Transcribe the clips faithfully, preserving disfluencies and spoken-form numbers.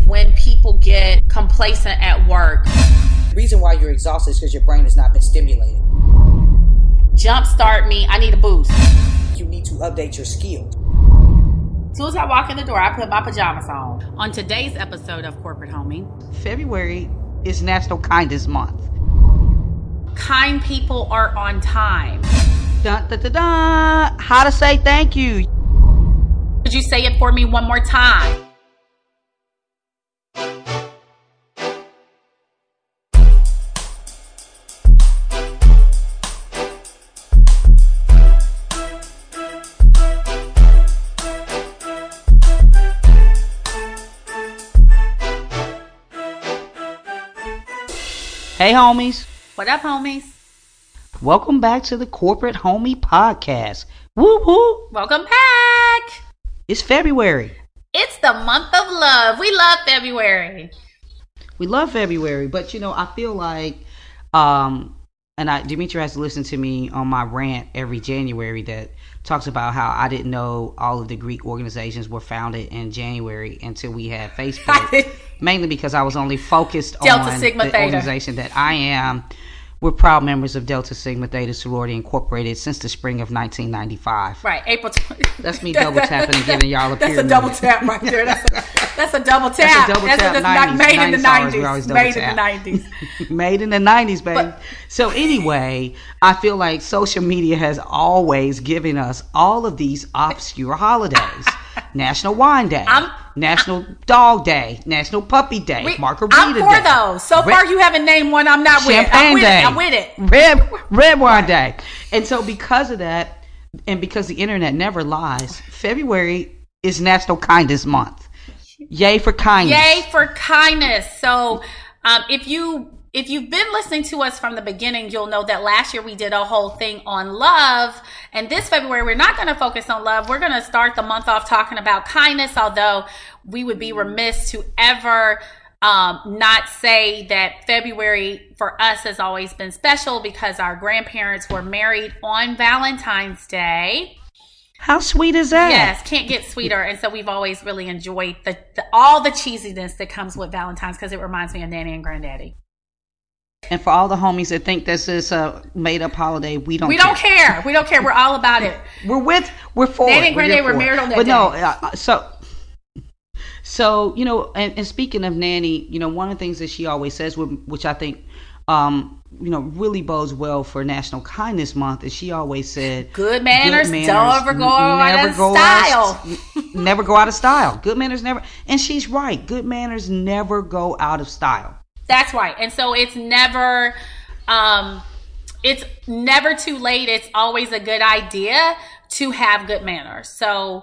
when people get complacent at work. The reason why you're exhausted is because your brain has not been stimulated. Jumpstart me. I need a boost. You need to update your skills. As soon as I walk in the door, I put my pajamas on. On today's episode of Corporate Homie, February is National Kindness Month. Kind people are on time. Dun, dun, dun, dun. How to say thank you. Could you say it for me one more time? Hey homies. What up, homies? Welcome back to the Corporate Homie Podcast. Woo woo. Welcome back. It's February. It's the month of love. We love February. We love February, but you know, I feel like, um, and I, Demetri has to listen to me on my rant every January that talks about how I didn't know all of the Greek organizations were founded in January until we had Facebook. Mainly because I was only focused Delta on Sigma the Theta. organization that I am. We're proud members of Delta Sigma Theta Sorority Incorporated since the spring of nineteen ninety-five. Right, April twentieth. That's me double tapping and giving y'all a That's pyramid. a double tap right there. That's a, that's a double tap. That's a double That's tap. a, nineties. made in the nineties, we always nineties. double Made in the tap. nineties. Made in the nineties, baby. But- so anyway, I feel like social media has always given us all of these obscure holidays. National Wine Day, I'm, National Dog Day, National Puppy Day, we, Margarita I'm for Day. those. So Red, far, you haven't named one I'm not with. Champagne I'm with Day. it. I'm with it. Red, Red Wine Day. And so because of that, and because the internet never lies, February is National Kindness Month. Yay for kindness. Yay for kindness. So um, if you if you've been listening to us from the beginning, you'll know that last year we did a whole thing on love. And this February, we're not going to focus on love. We're going to start the month off talking about kindness, although we would be remiss to ever um, not say that February for us has always been special because our grandparents were married on Valentine's Day. How sweet is that? Yes, can't get sweeter. And so we've always really enjoyed the, the all the cheesiness that comes with Valentine's because it reminds me of Nanny and Granddaddy. And for all the homies that think this is a made up holiday, we don't We care. don't care. We don't care. We're all about it. We're with, we're for Nanny it. and We're Granddaddy here were for it. married on that But no, day. uh, so, so, you know, and, and speaking of Nanny, you know, one of the things that she always says, which I think, um, you know, really bodes well for National Kindness Month, is she always said, Good manners, good manners don't ever go out of style. Out, never go out of style. Good manners never, and she's right. Good manners never go out of style. That's right. And so it's never, um, it's never too late. It's always a good idea to have good manners. So,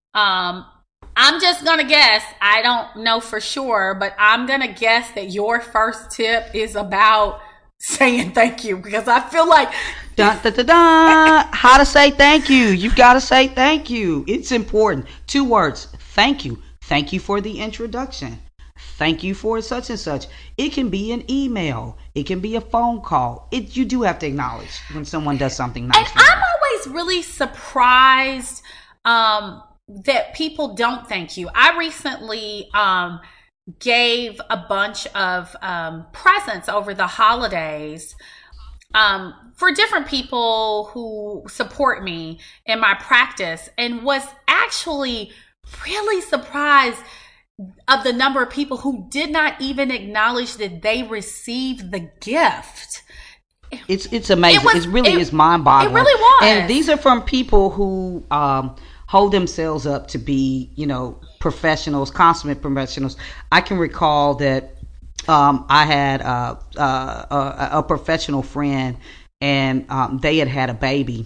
um, I'm just going to guess, I don't know for sure, but I'm going to guess that your first tip is about saying thank you because I feel like Dun, dun, dun, dun. How to say thank you. You've got to say thank you. It's important. Two words. Thank you. Thank you for the introduction. Thank you for such and such. It can be an email. It can be a phone call. It you do have to acknowledge when someone does something nice. And for you. I'm always really surprised um, that people don't thank you. I recently um, gave a bunch of um, presents over the holidays um, for different people who support me in my practice and was actually really surprised of the number of people who did not even acknowledge that they received the gift. It's it's amazing. It, was, it really it, is mind-boggling. It really was. And these are from people who um, hold themselves up to be, you know, professionals, consummate professionals. I can recall that um, I had uh, uh, a, a professional friend, and um, they had had a baby,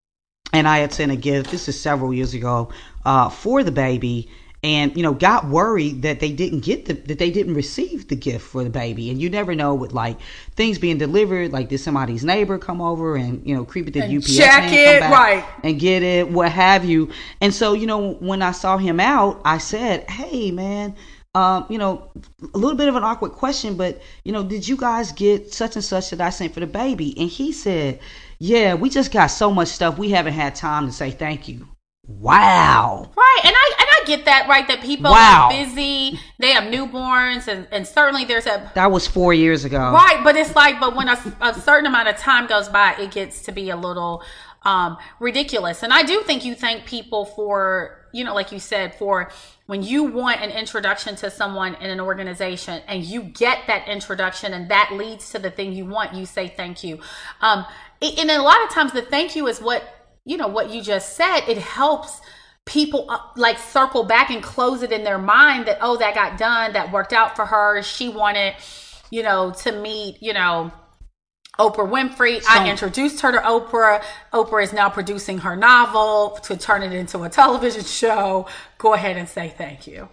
and I had sent a gift. This is several years ago uh, for the baby. And, you know, got worried that they didn't get the, that they didn't receive the gift for the baby. And you never know with like things being delivered, like did somebody's neighbor come over and, you know, creep it to U P S check man, it, come back right. and get it, what have you. And so, you know, when I saw him out, I said, hey, man, um, you know, a little bit of an awkward question, but, you know, did you guys get such and such that I sent for the baby? And he said, yeah, we just got so much stuff. We haven't had time to say thank you. Wow. Right. And I, and I get that, right? That people wow. are busy, they have newborns, and, and certainly there's a... That was four years ago. Right, but it's like, but when a, a certain amount of time goes by, it gets to be a little um, ridiculous. And I do think you thank people for, you know, like you said, for when you want an introduction to someone in an organization and you get that introduction and that leads to the thing you want, you say thank you. Um, and a lot of times the thank you is what, you know, what you just said. It helps people uh, like circle back and close it in their mind that, oh, that got done, that worked out for her. She wanted, you know, to meet, you know, Oprah Winfrey. So, I introduced her to Oprah. Oprah is now producing her novel to turn it into a television show. Go ahead and say thank you.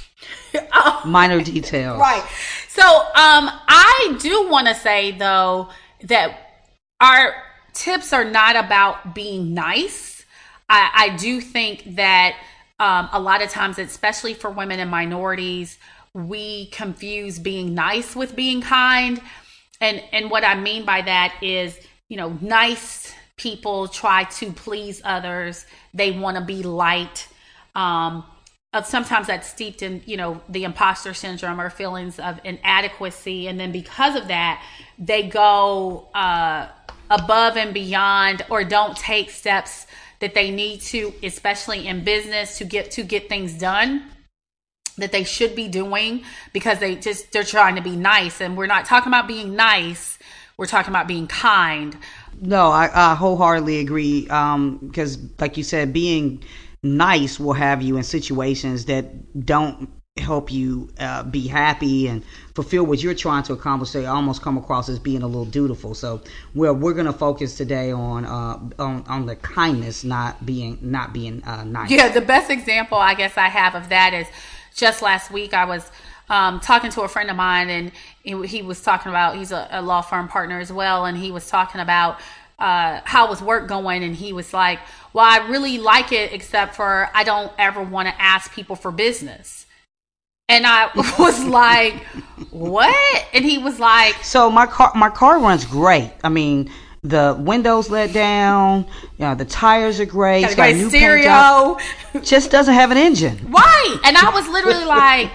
Minor details. Right. So um, I do want to say, though, that our tips are not about being nice. I, I do think that um, a lot of times, especially for women and minorities, we confuse being nice with being kind. And and what I mean by that is, you know, nice people try to please others. They want to be liked. Um, sometimes that's steeped in, you know, the imposter syndrome or feelings of inadequacy. And then because of that, they go uh, above and beyond or don't take steps that they need to, especially in business, to get to get things done that they should be doing because they just they're trying to be nice. And we're not talking about being nice, we're talking about being kind. No, I, I wholeheartedly agree, um because like you said, being nice will have you in situations that don't help you uh, be happy and fulfill what you're trying to accomplish. They almost come across as being a little dutiful. So well, we're going to focus today on uh on, on the kindness, not being not being uh, nice. Yeah, the best example I guess I have of that is just last week, I was um, talking to a friend of mine, and he, he was talking about, he's a, a law firm partner as well, and he was talking about uh, how was work going, and he was like, well, I really like it, except for I don't ever want to ask people for business. And I was like, what? And he was like... So my car, my car runs great. I mean... The windows let down. You know, the tires are great. Got a got great a new stereo. Just doesn't have an engine. Right. And I was literally like,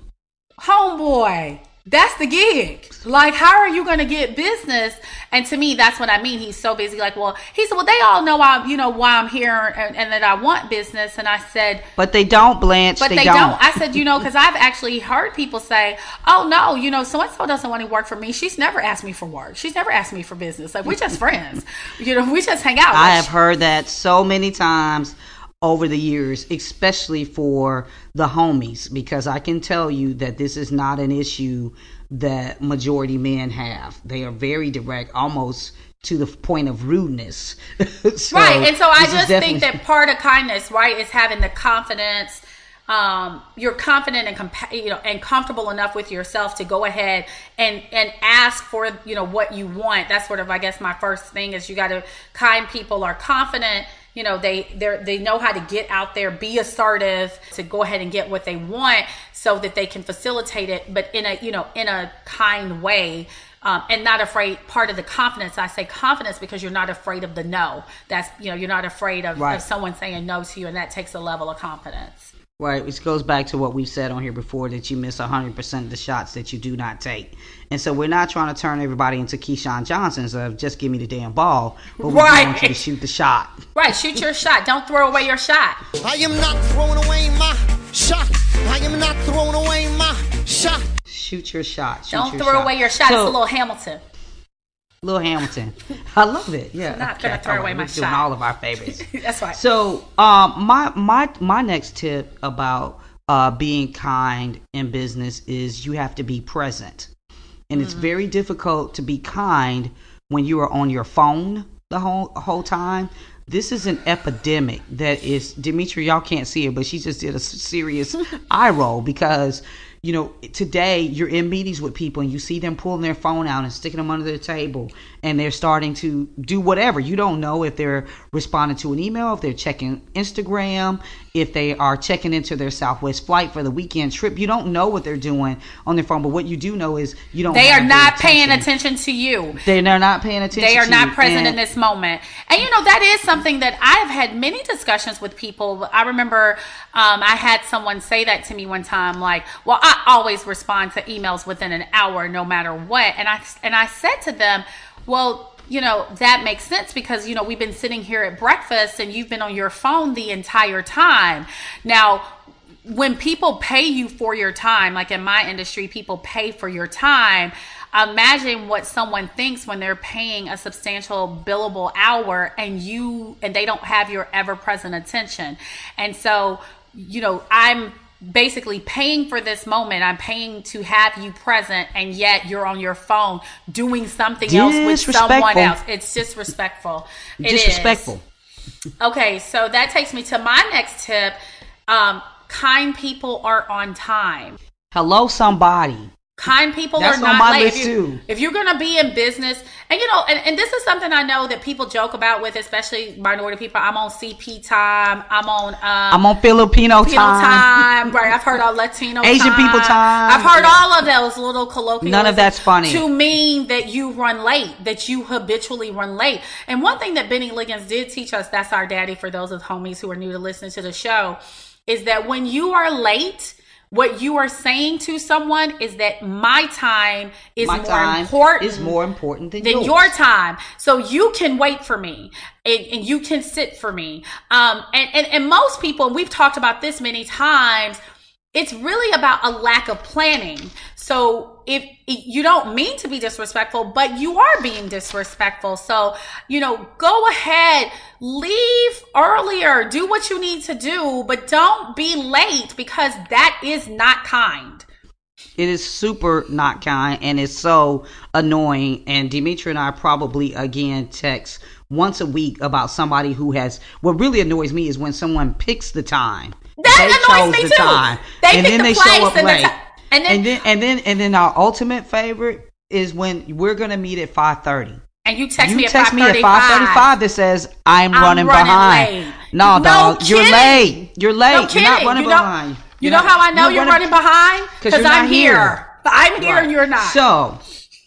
homeboy, that's the gig. Like, how are you going to get business? And to me, that's what I mean. He's so busy. Like, well, he said, well, they all know I'm, you know, why I'm here and, and that I want business. And I said, but they don't, Blanche. But they, they don't. don't. I said, you know, because I've actually heard people say, oh, no, you know, so-and-so doesn't want to work for me. She's never asked me for work. She's never asked me for business. Like, we're just friends. You know, we just hang out. I have heard that so many times over the years, especially for the homies, because I can tell you that this is not an issue that majority men have. They are very direct, almost to the point of rudeness. So, right. And so I just think that part of kindness, right, is having the confidence. Um, you're confident and compa- you know and comfortable enough with yourself to go ahead and and ask for, you know, what you want. That's sort of, I guess, my first thing is you got to, kind people are confident. You know, they they they know how to get out there, be assertive, to go ahead and get what they want, so that they can facilitate it, but in a you know in a kind way, um, and not afraid. Part of the confidence, I say confidence because you're not afraid of the no. That's you know you're not afraid of, right. of someone saying no to you, and that takes a level of confidence. Right, which goes back to what we've said on here before, that you miss one hundred percent of the shots that you do not take. And so we're not trying to turn everybody into Keyshawn Johnsons of just give me the damn ball, but we right. want you to shoot the shot. Right, shoot your shot. Don't throw away your shot. I am not throwing away my shot. I am not throwing away my shot. Shoot your shot. Shoot Don't your throw shot. away your shot. So, it's a little Hamilton. Little Hamilton. I love it. Yeah. I'm not okay. gonna throw right. away my We're shot. doing all of our favorites. That's right. So um, my my my next tip about uh, being kind in business is you have to be present. And it's very difficult to be kind when you are on your phone the whole whole time. This is an epidemic that is, Dimitri, y'all can't see it, but she just did a serious eye roll because you know, today you're in meetings with people and you see them pulling their phone out and sticking them under the table and they're starting to do whatever. You don't know if they're responding to an email, if they're checking Instagram, if they are checking into their Southwest flight for the weekend trip. You don't know what they're doing on their phone, but what you do know is you don't. They are not attention. paying attention to you. They are not paying attention. They are to not you. present and, in this moment. And you know, that is something that I've had many discussions with people. I remember um, I had someone say that to me one time, like, "Well, I always respond to emails within an hour, no matter what." And I and I said to them, "Well, you know, that makes sense because, you know, we've been sitting here at breakfast and you've been on your phone the entire time. Now, when people pay you for your time, like in my industry, people pay for your time. Imagine what someone thinks when they're paying a substantial billable hour and you, and they don't have your ever present attention. And so, you know, I'm basically paying for this moment. I'm paying to have you present, and yet you're on your phone doing something else with someone else. It's disrespectful. It disrespectful. Is. Okay, so that takes me to my next tip. Um, kind people are on time. Hello, somebody. Kind people That's are not on my late. list if, you, too. if you're going to be in business, and you know, and, and this is something I know that people joke about with, especially minority people. I'm on C P time. I'm on. Um, I'm on Filipino, Filipino time. time. Right. I've heard all Latino Asian time. people time. I've heard all of those little colloquials. None of that's funny. To mean that you run late, that you habitually run late. And one thing that Benny Liggins did teach us, that's our daddy for those of homies who are new to listening to the show, is that when you are late, what you are saying to someone is that my time is my more time important is more important than, than yours. your time. So you can wait for me and, and you can sit for me. Um, and, and, and most people, and we've talked about this many times, it's really about a lack of planning. So if, if you don't mean to be disrespectful, but you are being disrespectful. So, you know, go ahead, leave earlier, do what you need to do, but don't be late because that is not kind. It is super not kind and it's so annoying. And Demetria and I probably again text once a week about somebody who has, what really annoys me is when someone picks the time. That they annoys me the too. Time, they and pick then the they place show up and, late. the t- and, then, and then and then and then our ultimate favorite is when we're gonna meet at five thirty. And you text you me at text me five at five thirty-five that says I'm, I'm running, running behind. Late. No, no dog, kidding. you're late. You're late. No you're kidding. not running you know, behind. You You're know not, how I know you're, you're running, running behind? Because I'm here. here. I'm here right. and you're not. So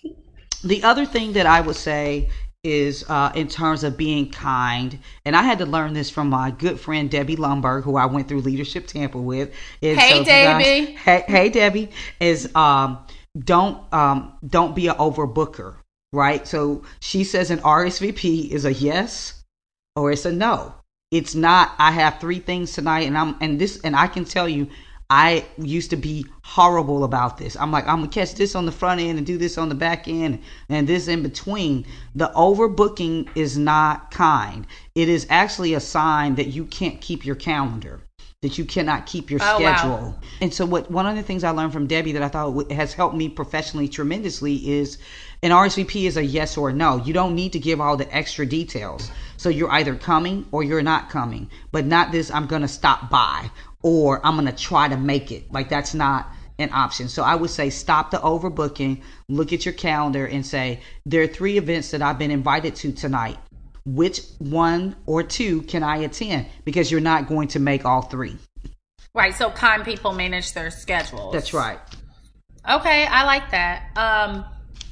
the other thing that I would say is uh, in terms of being kind, and I had to learn this from my good friend Debbie Lumberg, who I went through Leadership Tampa with. Is, hey, so Debbie. Guys, hey, hey, Debbie. Is um, don't um, don't be an overbooker, right? So she says an R S V P is a yes or it's a no. It's not. I have three things tonight, and I'm and this, and I can tell you, I used to be horrible about this. I'm like, I'm going to catch this on the front end and do this on the back end and this in between. The overbooking is not kind. It is actually a sign that you can't keep your calendar, that you cannot keep your oh, schedule. Wow. And so what one of the things I learned from Debbie that I thought has helped me professionally tremendously is an R S V P is a yes or a no. You don't need to give all the extra details. So you're either coming or you're not coming, but not this, I'm going to stop by, or I'm going to try to make it. Like, that's not an option. So I would say stop the overbooking, look at your calendar and say, there are three events that I've been invited to tonight. Which one or two can I attend? Because you're not going to make all three. Right. So kind people manage their schedules. That's right. Okay. I like that. Um,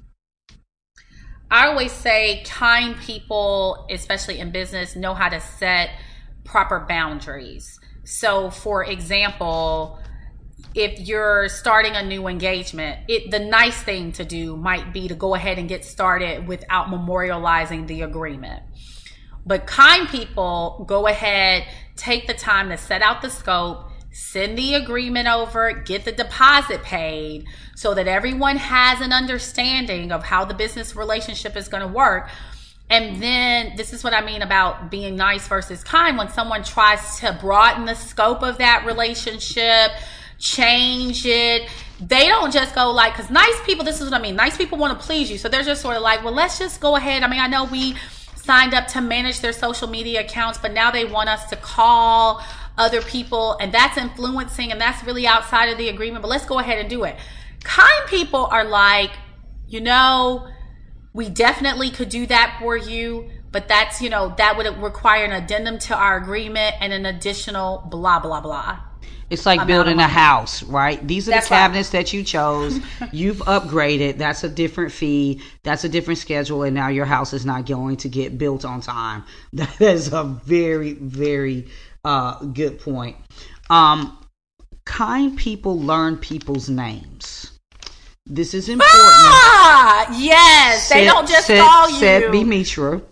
I always say kind people, especially in business, know how to set proper boundaries. So, for example, if you're starting a new engagement, it the nice thing to do might be to go ahead and get started without memorializing the agreement. But kind people go ahead, take the time to set out the scope, send the agreement over, get the deposit paid so that everyone has an understanding of how the business relationship is going to work. And then this is what I mean about being nice versus kind. When someone tries to broaden the scope of that relationship, change it, they don't just go like, because nice people, this is what I mean, nice people want to please you. So they're just sort of like, well, let's just go ahead. I mean, I know we signed up to manage their social media accounts, but now they want us to call other people, and that's influencing, and that's really outside of the agreement, but let's go ahead and do it. Kind people are like, you know, we definitely could do that for you, but that's, you know, that would require an addendum to our agreement and an additional blah, blah, blah. It's like building a house, right? These are That's the cabinets right. that you chose. You've upgraded. That's a different fee. That's a different schedule. And now your house is not going to get built on time. That is a very, very uh, good point. Um, kind people learn people's names. This is important. Ah, yes. They don't just said, call you. Said Bimitra.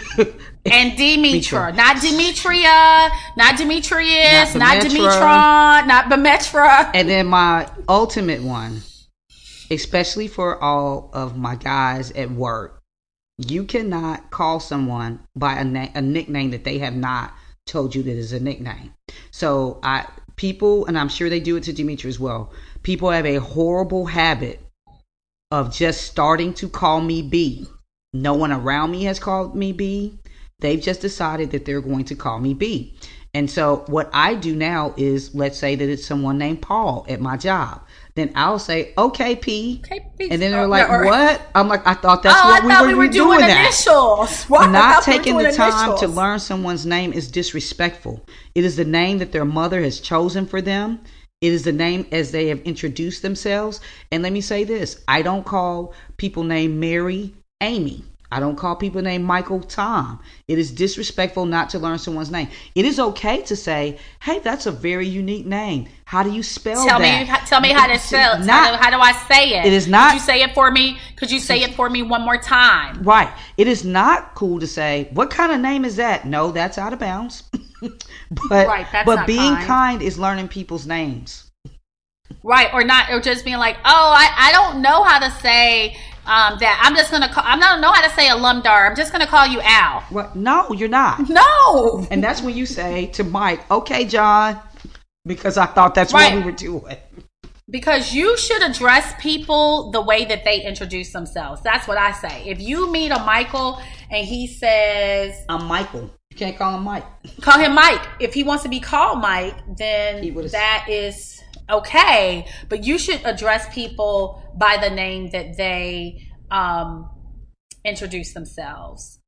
And Demetra, not Demetria, not Demetrius, Not not Demetra. Demetron, not Bemetra. And then my ultimate one, especially for all of my guys at work, you cannot call someone by a, na- a nickname that they have not told you that is a nickname. So I people, and I'm sure they do it to Demetra as well, people have a horrible habit of just starting to call me B. No one around me has called me B. They've just decided that they're going to call me B. And so what I do now is, let's say that it's someone named Paul at my job. Then I'll say, okay, P. Okay, P. And then they're Oh, like, or- what? I'm like, I thought that's oh, what I we, thought were, we were doing, doing that. initials. Why? I Not thought we were taking the doing time initials. to learn someone's name is disrespectful. It is the name that their mother has chosen for them. It is the name as they have introduced themselves. And let me say this. I don't call people named Mary Amy. I don't call people named Michael Tom. It is disrespectful not to learn someone's name. It is okay to say, hey, that's a very unique name. How do you spell Tell that? me, tell me how to spell it. Not- how, do, how do I say it? It is not- Could you say it for me? Could you say it for me one more time? Right. It is not cool to say, what kind of name is that? No, that's out of bounds. but Right, that's but not being kind. kind is learning people's names. Right, or not, or just being like, oh, I, I don't know how to say um, that. I'm just gonna call. I don't know how to say alumdar. I'm just gonna call you Al. What? No, you're not. No. And that's when you say to Mike, okay, John, because I thought that's Right. what we were doing. Because you should address people the way that they introduce themselves. That's what I say. If you meet a Michael and he says, I'm Michael. You can't call him Mike. call him Mike. If he wants to be called Mike, He then would've- that is okay. But you should address people by the name that they um, introduce themselves.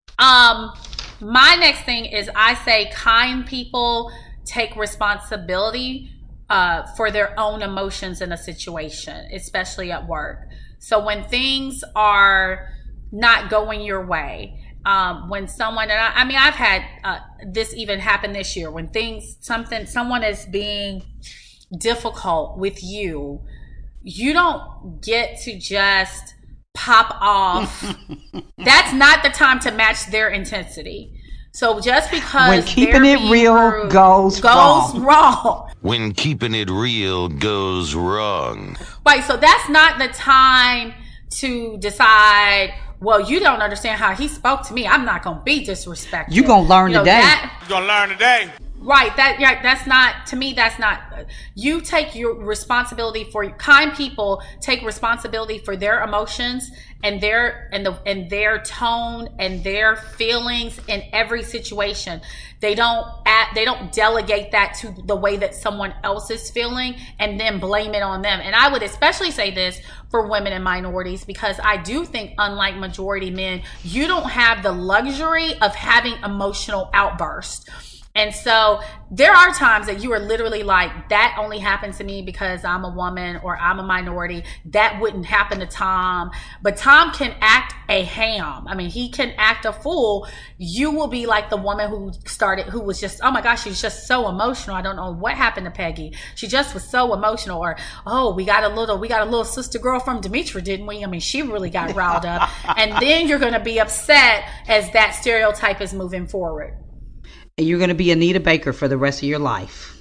Um, my next thing is I say kind people take responsibility uh, for their own emotions in a situation, especially at work. So when things are not going your way, um, when someone, and I, I mean, I've had uh, this even happen this year, when things, something, someone is being difficult with you, you don't get to just pop off. That's not the time to match their intensity. So just because When keeping they're it being real rude goes goes wrong. wrong. When keeping it real goes wrong. Right, so that's not the time to decide, well, you don't understand how he spoke to me. I'm not going to be disrespectful. You gonna learn You know, today. that- You gonna learn today. Right, that yeah, that's not, to me, that's not, you take your responsibility for, kind people take responsibility for their emotions and their and the and their tone and their feelings in every situation. They don't add, they don't delegate that to the way that someone else is feeling and then blame it on them. And I would especially say this for women and minorities, because I do think, unlike majority men, you don't have the luxury of having emotional outbursts. And so there are times that you are literally like, that only happens to me because I'm a woman or I'm a minority. That wouldn't happen to Tom. But Tom can act a ham. I mean, he can act a fool. You will be like the woman who started, who was just, oh my gosh, she's just so emotional. I don't know what happened to Peggy. She just was so emotional. Or, oh, we got a little, we got a little sister girl from Demetra, didn't we? I mean, she really got riled up. And then you're going to be upset as that stereotype is moving forward. And you're going to be Anita Baker for the rest of your life.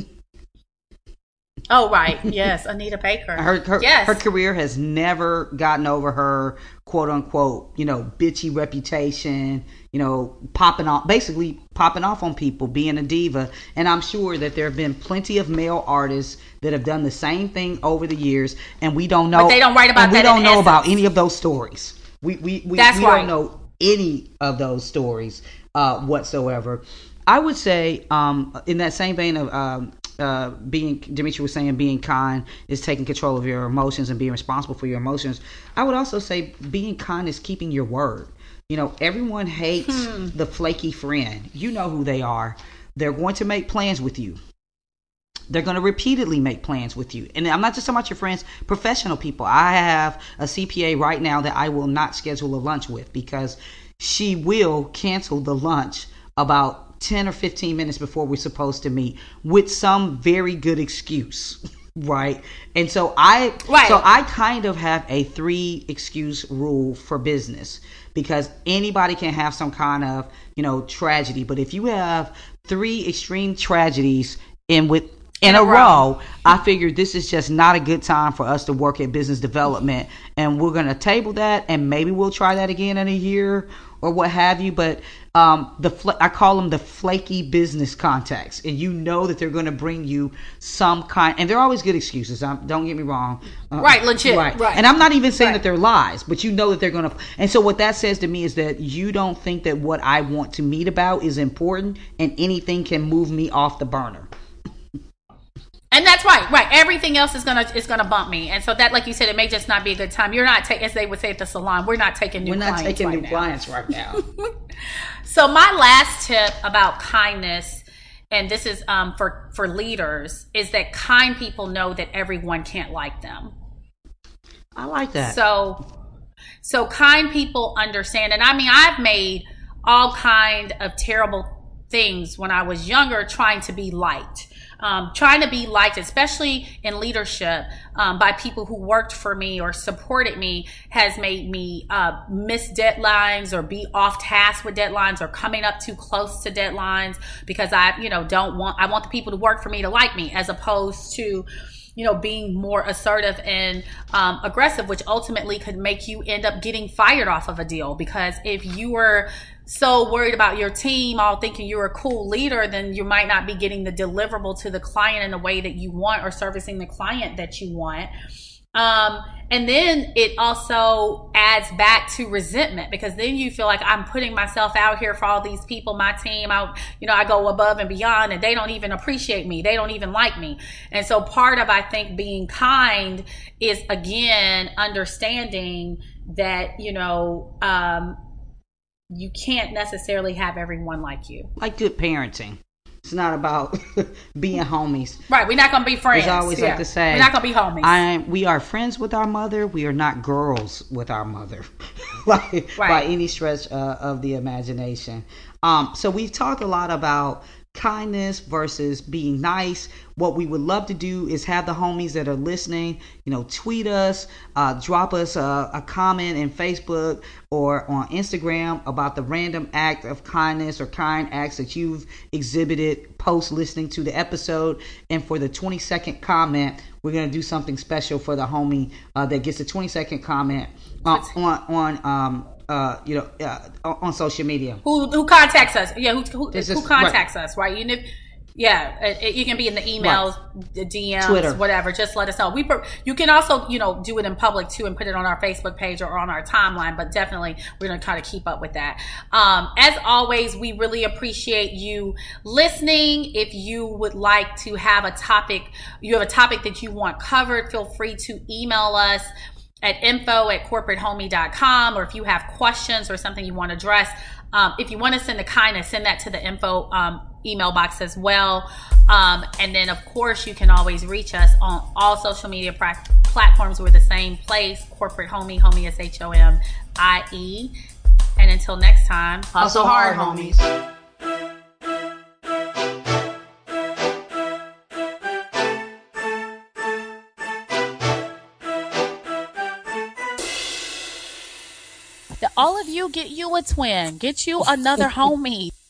Oh, right. Yes, Anita Baker. Her her, yes. her career has never gotten over her quote unquote, you know, bitchy reputation, you know, popping off, basically popping off on people, being a diva. And I'm sure that there have been plenty of male artists that have done the same thing over the years, and we don't know. But they don't write about and we that don't in know essence. about any of those stories. We we we, That's we right. don't know any of those stories uh, whatsoever. I would say, um, in that same vein of um, uh, being, Demetri was saying, being kind is taking control of your emotions and being responsible for your emotions. I would also say being kind is keeping your word. You know, everyone hates hmm. the flaky friend. You know who they are. They're going to make plans with you. They're going to repeatedly make plans with you. And I'm not just talking about your friends, professional people. I have a C P A right now that I will not schedule a lunch with because she will cancel the lunch about ten or fifteen minutes before we're supposed to meet with some very good excuse. Right. And so I, right. so I kind of have a three excuse rule for business because anybody can have some kind of, you know, tragedy. But if you have three extreme tragedies in with, in, in a, a row, row, I figured this is just not a good time for us to work at business development. And we're going to table that and maybe we'll try that again in a year or what have you. But um, the fl- I call them the flaky business contacts. And you know that they're going to bring you some kind, and they're always good excuses. Um, don't get me wrong. Uh, right, legit. Right. right. And I'm not even saying right. that they're lies, but you know that they're going to. And so what that says to me is that you don't think that what I want to meet about is important and anything can move me off the burner. And that's right, right. Everything else is gonna is gonna bump me, and so that, like you said, it may just not be a good time. You're not taking, as they would say at the salon, we're not taking new. We're not clients taking right new now. clients right now. So my last tip about kindness, and this is um, for for leaders, is that kind people know that everyone can't like them. I like that. So, so kind people understand, and I mean, I've made all kind of terrible things when I was younger, trying to be liked. Um, trying to be liked, especially in leadership, um, by people who worked for me or supported me, has made me uh, miss deadlines or be off task with deadlines or coming up too close to deadlines because I, you know, don't want, I want the people to work for me to like me, as opposed to, you know, being more assertive and um, aggressive, which ultimately could make you end up getting fired off of a deal. Because if you were so worried about your team, all thinking you're a cool leader, then you might not be getting the deliverable to the client in the way that you want or servicing the client that you want. Um, and then it also adds back to resentment, because then you feel like I'm putting myself out here for all these people, my team, I, you know, I go above and beyond and they don't even appreciate me. They don't even like me. And so part of, I think, being kind is, again, understanding that, you know, um, you can't necessarily have everyone like you. Like good parenting. It's not about being homies. Right. We're not going to be friends. As I always yeah. like to say, we're not going to be homies. I, we are friends with our mother. We are not girls with our mother. by, right. by any stretch uh, of the imagination. Um, so we've talked a lot about kindness versus being nice. What we would love to do is have the homies that are listening, you know, tweet us, uh, drop us a, a comment in Facebook or on Instagram about the random act of kindness or kind acts that you've exhibited post listening to the episode. And for the twenty second comment, we're going to do something special for the homie uh, that gets a twenty second comment uh, on, on, um, Uh, you know, uh, on social media. Who who contacts us? Yeah, who who, just, who contacts right. us? Right? You know, yeah, it, it, you can be in the emails, right. the D Ms, Twitter, whatever. Just let us know. We per, you can also, you know, do it in public too and put it on our Facebook page or on our timeline. But definitely, we're going to try to keep up with that. Um, as always, we really appreciate you listening. If you would like to have a topic, you have a topic that you want covered, feel free to email us at info at corporate homie dot com, or if you have questions or something you want to address, um, if you want to send the kindness, send that to the info um, email box as well. Um, and then, of course, you can always reach us on all social media pra- platforms. We're the same place, Corporate Homie, Homie is H O M I E. And until next time, hustle hard, homies. All of you, get you a twin. Get you another homie.